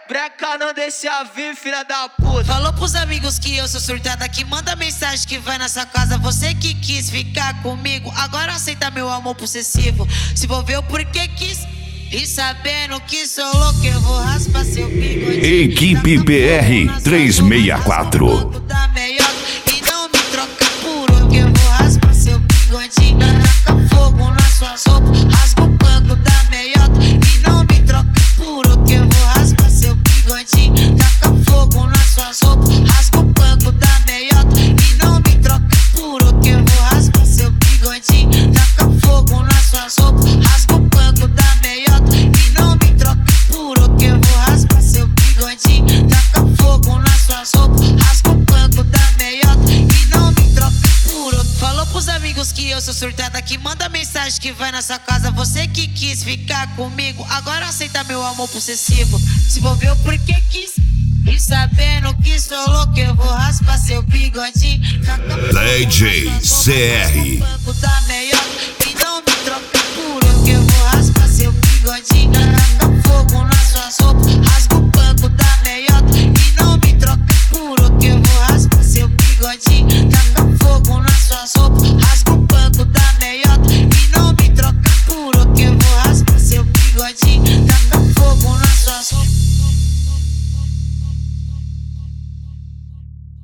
Breca não deixa vir, filha da puta. Falou pros amigos que eu sou surtada, que manda mensagem que vai na sua casa. Você que quis ficar comigo, agora aceita meu amor possessivo. Se envolveu porque quis, e sabendo que sou louco, eu vou raspar seu bigode. Equipe BR 364. E não me troca por outro, que eu vou raspar seu bigode. Taca fogo nas suas roupas, rasga o banco da meiota. E não me troca por outro, que eu vou raspar seu bigode. Taca fogo nas suas roupas, rasga o banco da meiota. E não me troca por outro, que eu vou raspar seu bigode. Taca fogo nas suas roupas, rasga o banco da meiota. E não me troca por outro, que eu vou raspar seu bigode. Taca fogo nas suas roupas, rasga o banco da meiota. E não me troca por outro. Falou pros amigos que eu sou surtada, que manda mensagem que vai na sua casa. Você que quis ficar comigo, agora aceita meu amor possessivo. Se envolveu porque quis, e sabendo que sou louco, eu vou raspar seu bigode. DJ CR.